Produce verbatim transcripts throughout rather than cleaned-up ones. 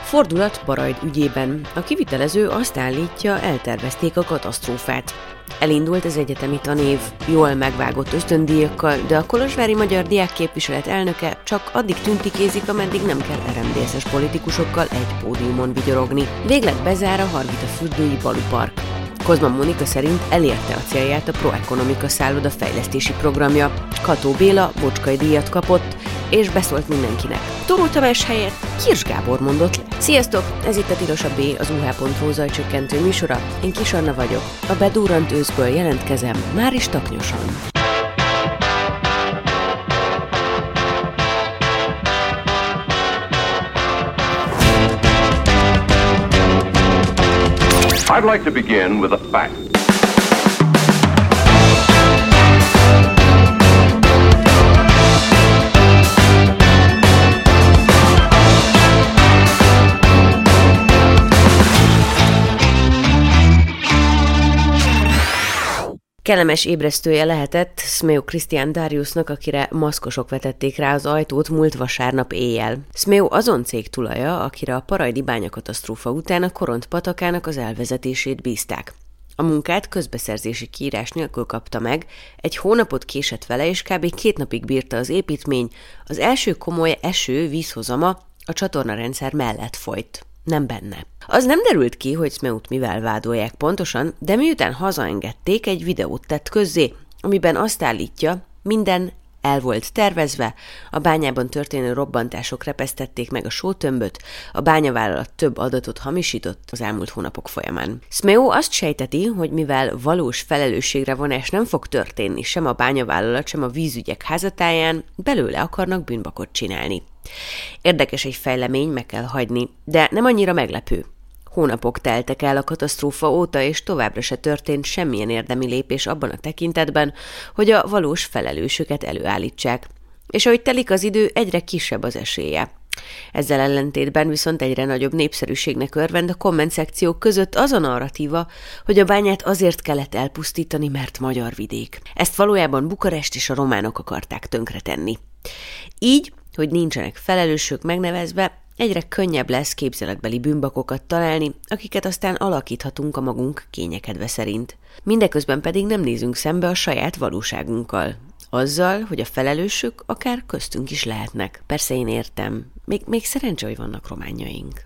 Fordulat Barajd ügyében. A kivitelező azt állítja, eltervezték a katasztrófát. Elindult az egyetemi tanév, jól megvágott ösztöndíjakkal, de a kolozsvári magyar diákképviselet elnöke csak addig tüntikézik, ameddig nem kell er em dé es-es politikusokkal egy pódiumon vigyorogni. Végleg bezár a Hargitafürdői Balu Park. Kozma Mónika szerint elérte a célját a Proekonomika szálloda fejlesztési programja. Kató Béla Bocskai díjat kapott, és beszólt mindenkinek. Toró Tamás helyett Kirs Gábor mondott le. Sziasztok! Ez itt a Tilos a B, az u há pont hu zajcsökkentő műsora. Én Kis Anna vagyok. A bedurrant őszből jelentkezem, már is taknyosan. I'd like to begin with a fact. Kellemes ébresztője lehetett Szmeu Krisztián Dariusnak, akire maszkosok vetették rá az ajtót múlt vasárnap éjjel. Szmeu azon cég tulaja, akire a parajdi bányakatasztrófa után a Koront patakának az elvezetését bízták. A munkát közbeszerzési kiírás nélkül kapta meg, egy hónapot késett vele, és kb. két napig bírta az építmény, az első komoly eső-vízhozama a csatornarendszer mellett folyt. Nem benne. Az nem derült ki, hogy Szmeut mivel vádolják pontosan, de miután hazaengedték, egy videót tett közzé, amiben azt állítja, minden el volt tervezve, a bányában történő robbantások repesztették meg a sótömböt, a bányavállalat több adatot hamisított az elmúlt hónapok folyamán. Szmeu azt sejteti, hogy mivel valós felelősségre vonás nem fog történni sem a bányavállalat, sem a vízügyek házatáján, belőle akarnak bűnbakot csinálni. Érdekes egy fejlemény, meg kell hagyni, de nem annyira meglepő. Hónapok teltek el a katasztrófa óta, és továbbra se történt semmilyen érdemi lépés abban a tekintetben, hogy a valós felelősöket előállítsák. És ahogy telik az idő, egyre kisebb az esélye. Ezzel ellentétben viszont egyre nagyobb népszerűségnek örvend a komment szekciók között az a narratíva, hogy a bányát azért kellett elpusztítani, mert magyar vidék. Ezt valójában Bukarest és a románok akarták tönkretenni. Így, hogy nincsenek felelősök megnevezve, egyre könnyebb lesz képzeletbeli bűnbakokat találni, akiket aztán alakíthatunk a magunk kényekedve szerint. Mindeközben pedig nem nézünk szembe a saját valóságunkkal. Azzal, hogy a felelősök akár köztünk is lehetnek. Persze én értem, még, még szerencsé, hogy vannak románjaink.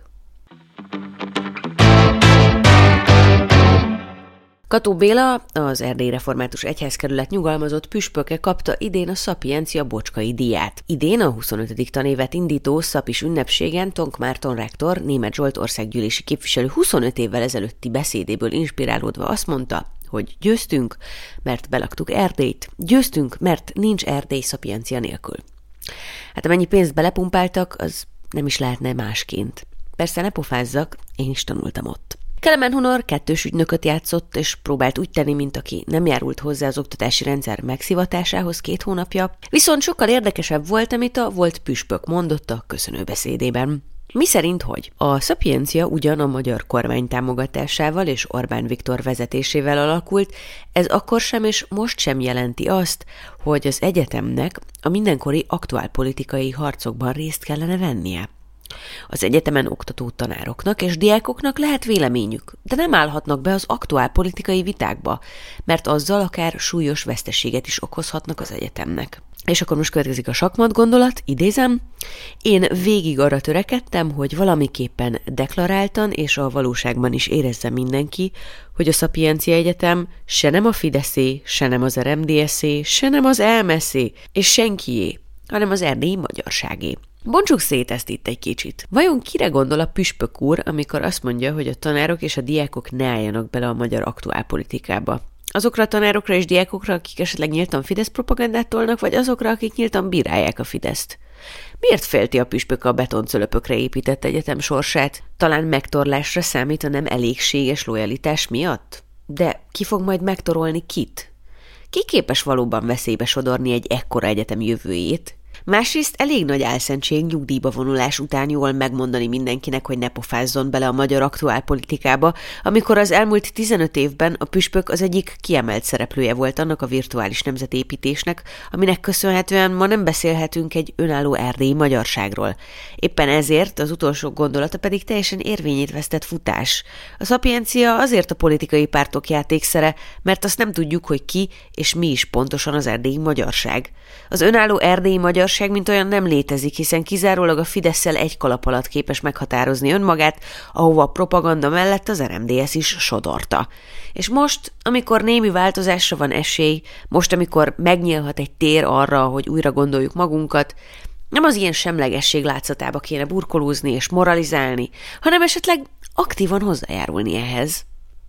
Kató Béla, az Erdélyi Református Egyházkerület nyugalmazott püspöke kapta idén a Szapiencia Bocskai díját. Idén a huszonötödik tanévet indító szapis ünnepségen Tonk Márton rektor, Németh Zsolt országgyűlési képviselő huszonöt évvel ezelőtti beszédéből inspirálódva azt mondta, hogy győztünk, mert belaktuk Erdélyt, győztünk, mert nincs Erdély Szapiencia nélkül. Hát amennyi pénzt belepumpáltak, az nem is lehetne másként. Persze ne pofázzak, én is tanultam ott. Kelemen Hunor kettős ügynököt játszott, és próbált úgy tenni, mint aki nem járult hozzá az oktatási rendszer megszivatásához két hónapja, viszont sokkal érdekesebb volt, amit a volt püspök mondott a köszönőbeszédében. Mi szerint hogy? A Szapiencia ugyan a magyar kormány támogatásával és Orbán Viktor vezetésével alakult, ez akkor sem és most sem jelenti azt, hogy az egyetemnek a mindenkori aktuálpolitikai harcokban részt kellene vennie. Az egyetemen oktató tanároknak és diákoknak lehet véleményük, de nem állhatnak be az aktuál politikai vitákba, mert azzal akár súlyos veszteséget is okozhatnak az egyetemnek. És akkor most következik a sakmat gondolat, idézem, én végig arra törekedtem, hogy valamiképpen deklaráltan és a valóságban is érezze mindenki, hogy a Szapiencia Egyetem se nem a Fideszé, se nem az er em dé es-é, se nem az é em es-é, és senkié, hanem az erdélyi magyarságé. Bontsuk szét ezt itt egy kicsit. Vajon kire gondol a püspök úr, amikor azt mondja, hogy a tanárok és a diákok ne álljanak bele a magyar aktuálpolitikába? Azokra a tanárokra és diákokra, akik esetleg nyíltan Fidesz propagandát tolnak, vagy azokra, akik nyíltan bírálják a Fideszt? Miért félti a püspök a betoncölöpökre épített egyetem sorsát? Talán megtorlásra számít a nem elégséges lojalitás miatt? De ki fog majd megtorolni kit? Ki képes valóban veszélybe sodorni egy ekkora egyetem jövőjét? Másrészt elég nagy álszentség nyugdíjba vonulás után jól megmondani mindenkinek, hogy ne pofázzon bele a magyar aktuálpolitikába, amikor az elmúlt tizenöt évben a püspök az egyik kiemelt szereplője volt annak a virtuális nemzetépítésnek, aminek köszönhetően ma nem beszélhetünk egy önálló erdélyi magyarságról. Éppen ezért az utolsó gondolata pedig teljesen érvényét vesztett futás. A szapiencia azért a politikai pártok játékszere, mert azt nem tudjuk, hogy ki és mi is pontosan az erdélyi magyarság. Az önálló erdélyi magyarság mint olyan nem létezik, hiszen kizárólag a Fidesszel egy kalap alatt képes meghatározni önmagát, ahova a propaganda mellett az er em dé es is sodorta. És most, amikor némi változásra van esély, most, amikor megnyílhat egy tér arra, hogy újra gondoljuk magunkat, nem az ilyen semlegesség látszatába kéne burkolózni és moralizálni, hanem esetleg aktívan hozzájárulni ehhez.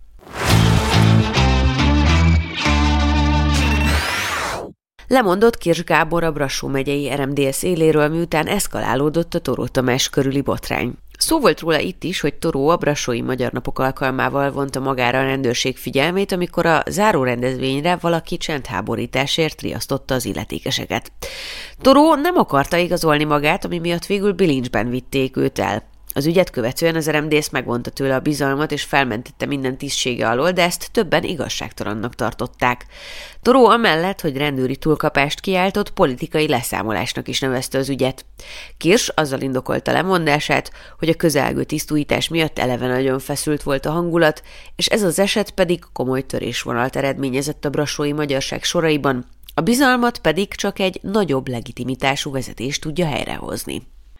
Lemondott Kirsch Gábor a Brassó megyei er em dé es éléről, miután eszkalálódott a Toró Tamás körüli botrány. Szó volt róla itt is, hogy Toró a brassói Magyar Napok alkalmával vonta magára a rendőrség figyelmét, amikor a záró rendezvényre valaki csendháborításért riasztotta az illetékeseket. Toró nem akarta igazolni magát, ami miatt végül bilincsben vitték őt el. Az ügyet követően az er em dé es megvonta tőle a bizalmat és felmentette minden tisztsége alól, de ezt többen igazságtalannak tartották. Toró amellett, hogy rendőri túlkapást kiáltott, politikai leszámolásnak is nevezte az ügyet. Kirsch azzal indokolta lemondását, hogy a közelgő tisztújítás miatt eleve nagyon feszült volt a hangulat, és ez az eset pedig komoly törésvonalat eredményezett a brassói magyarság soraiban, a bizalmat pedig csak egy nagyobb legitimitású vezetés tudja helyrehozni.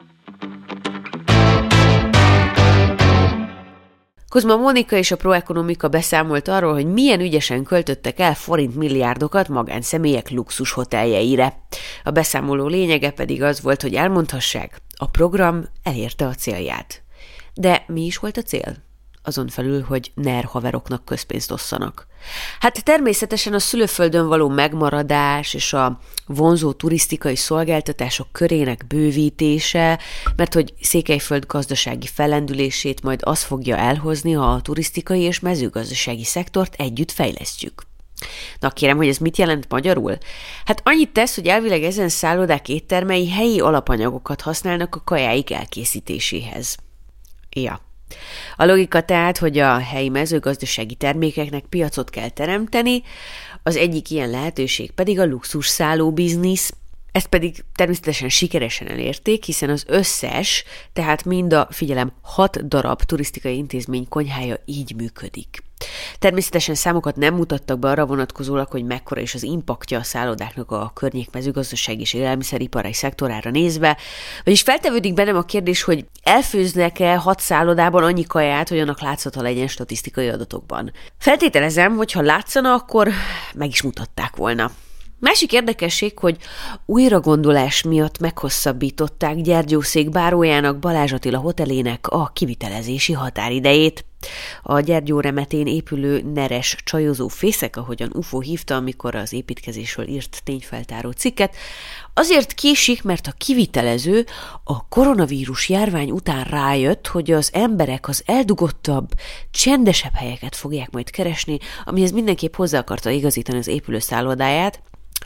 Kozma Mónika és a Proekonomika beszámolt arról, hogy milyen ügyesen költöttek el forintmilliárdokat magánszemélyek luxushoteljeire. A beszámoló lényege pedig az volt, hogy elmondhassák, a program elérte a célját. De mi is volt a cél? Azon felül, hogy ner haveroknak közpénzt osszanak. Hát természetesen a szülőföldön való megmaradás és a vonzó turisztikai szolgáltatások körének bővítése, mert hogy Székelyföld gazdasági fellendülését majd az fogja elhozni, ha a turisztikai és mezőgazdasági szektort együtt fejlesztjük. Na kérem, hogy ez mit jelent magyarul? Hát annyit tesz, hogy elvileg ezen szállodák éttermei helyi alapanyagokat használnak a kajáik elkészítéséhez. Ja. A logika tehát, hogy a helyi mezőgazdasági termékeknek piacot kell teremteni, az egyik ilyen lehetőség pedig a luxus szálló biznisz, ezt pedig természetesen sikeresen elérték, hiszen az összes, tehát mind a, figyelem, hat darab turisztikai intézmény konyhája így működik. Természetesen számokat nem mutattak be arra vonatkozólag, hogy mekkora is az impaktja a szállodáknak a környék mezőgazdaság és élelmiszeripari szektorára nézve, vagyis feltevődik bennem a kérdés, hogy elfőznek-e hat szállodában annyi kaját, hogy annak látszata legyen statisztikai adatokban. Feltételezem, hogy ha látszana, akkor meg is mutatták volna. Másik érdekesség, hogy újragondolás miatt meghosszabbították Gyergyószék bárójának, Balázs Attila hotelének a kivitelezési határidejét. A Gyergyó remetén épülő neres csajozó fészek, ahogyan ufó hívta, amikor az építkezésről írt tényfeltáró cikket, azért késik, mert a kivitelező a koronavírus járvány után rájött, hogy az emberek az eldugottabb, csendesebb helyeket fogják majd keresni, amihez mindenképp hozzá akarta igazítani az épülő szállodáját,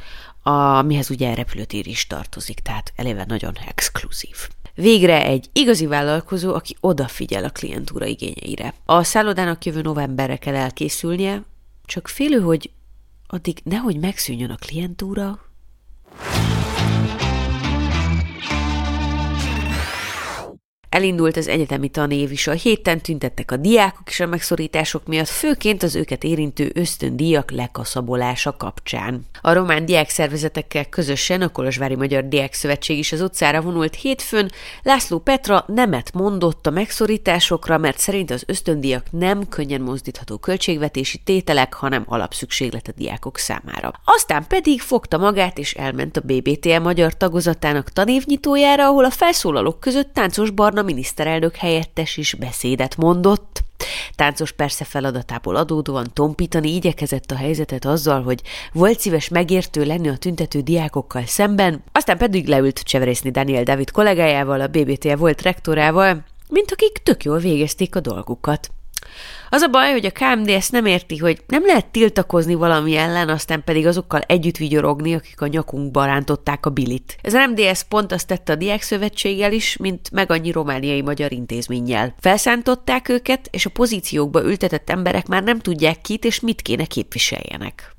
amihez ugye repülőtér is tartozik, tehát eleve nagyon exkluzív. Végre egy igazi vállalkozó, aki odafigyel a klientúra igényeire. A szállodának jövő novemberre kell elkészülnie, csak félő, hogy addig nehogy megszűnjön a klientúra. Elindult az egyetemi tanév is, a héten tüntettek a diákok is a megszorítások miatt, főként az őket érintő ösztöndíjak lekaszabolása kapcsán. A román diákszervezetekkel közösen a Kolozsvári Magyar Diákszövetség is az utcára vonult hétfőn. László Petra nemet mondott a megszorításokra, mert szerint az ösztöndíjak nem könnyen mozdítható költségvetési tételek, hanem alapszükséglet a diákok számára. Aztán pedig fogta magát és elment a bé bé té el magyar tagozatának tanévnyitójára, ahol a felszólalók között Táncos Barna miniszterelnök helyettes is beszédet mondott. Táncos persze feladatából adódóan tompítani igyekezett a helyzetet azzal, hogy volt szíves megértő lenni a tüntető diákokkal szemben, aztán pedig leült cseverészni Daniel David kollégájával, a bé bé té el volt rektorával, mint akik tök jól végezték a dolgukat. Az a baj, hogy a ká em dé ezt nem érti, hogy nem lehet tiltakozni valami ellen, aztán pedig azokkal együtt vigyorogni, akik a nyakunkba rántották a bilit. Ez az em dé es pont azt tette a Diákszövetséggel is, mint meg annyi romániai magyar intézménnyel. Felszántották őket, és a pozíciókba ültetett emberek már nem tudják kit és mit kéne képviseljenek.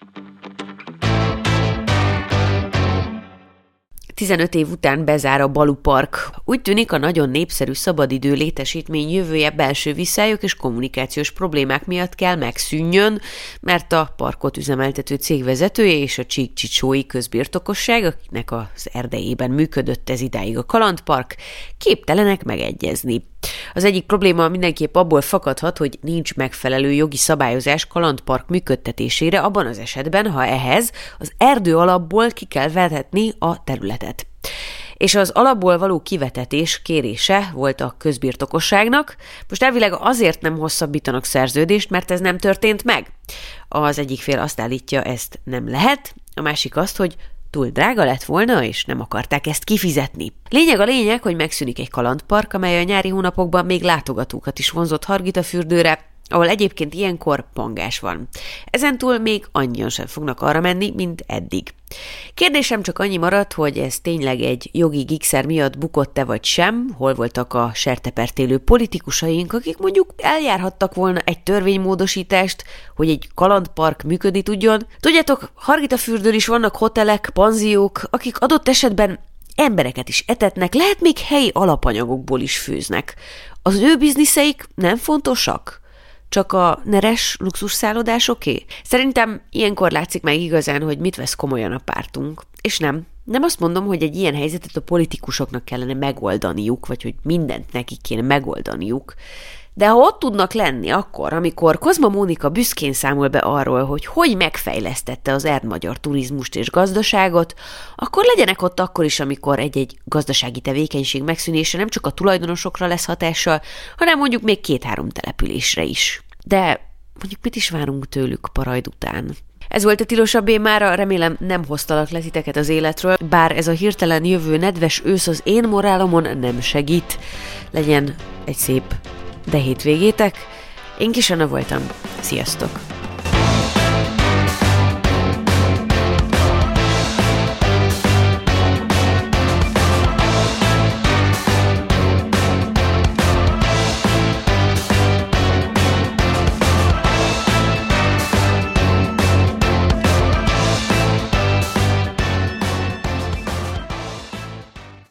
tizenöt év után bezár a Balu Park. Úgy tűnik, a nagyon népszerű szabadidő létesítmény jövője belső visszályok és kommunikációs problémák miatt kell megszűnjön, mert a parkot üzemeltető cég vezetője és a csíkcsicsói közbirtokosság, akinek az erdejében működött ez idáig a kalandpark, képtelenek megegyezni. Az egyik probléma mindenképp abból fakadhat, hogy nincs megfelelő jogi szabályozás kalandpark működtetésére abban az esetben, ha ehhez az erdő alapból ki kell vetetni a területet. És az alapból való kivetetés kérése volt a közbirtokosságnak. Most elvileg azért nem hosszabbítanak szerződést, mert ez nem történt meg. Az egyik fél azt állítja, ezt nem lehet, a másik azt, hogy túl drága lett volna, és nem akarták ezt kifizetni. Lényeg a lényeg, hogy megszűnik egy kalandpark, amely a nyári hónapokban még látogatókat is vonzott Hargitafürdőre, ahol egyébként ilyenkor pangás van. Ezentúl még annyian sem fognak arra menni, mint eddig. Kérdésem csak annyi maradt, hogy ez tényleg egy jogi gigszer miatt bukott-e vagy sem, hol voltak a sertepertélő politikusaink, akik mondjuk eljárhattak volna egy törvénymódosítást, hogy egy kalandpark működni tudjon. Tudjátok, Hargitafürdőn is vannak hotelek, panziók, akik adott esetben embereket is etetnek, lehet még helyi alapanyagokból is főznek. Az ő bizniszeik nem fontosak? Csak a neres luxusszállodásoké? Szerintem ilyenkor látszik meg igazán, hogy mit vesz komolyan a pártunk. És nem, nem azt mondom, hogy egy ilyen helyzetet a politikusoknak kellene megoldaniuk, vagy hogy mindent nekik kéne megoldaniuk. De ha ott tudnak lenni akkor, amikor Kozma Mónika büszkén számol be arról, hogy hogy megfejlesztette az erdmagyar turizmust és gazdaságot, akkor legyenek ott akkor is, amikor egy-egy gazdasági tevékenység megszűnése nem csak a tulajdonosokra lesz hatással, hanem mondjuk még két-három településre is. De mondjuk mit is várunk tőlük Parajd után? Ez volt a Tilosabbé mára, remélem nem hoztalak le titeket az életről, bár ez a hirtelen jövő nedves ősz az én morálomon nem segít. Legyen egy szép de hétvégétek. Én Kis Anna voltam. Sziasztok!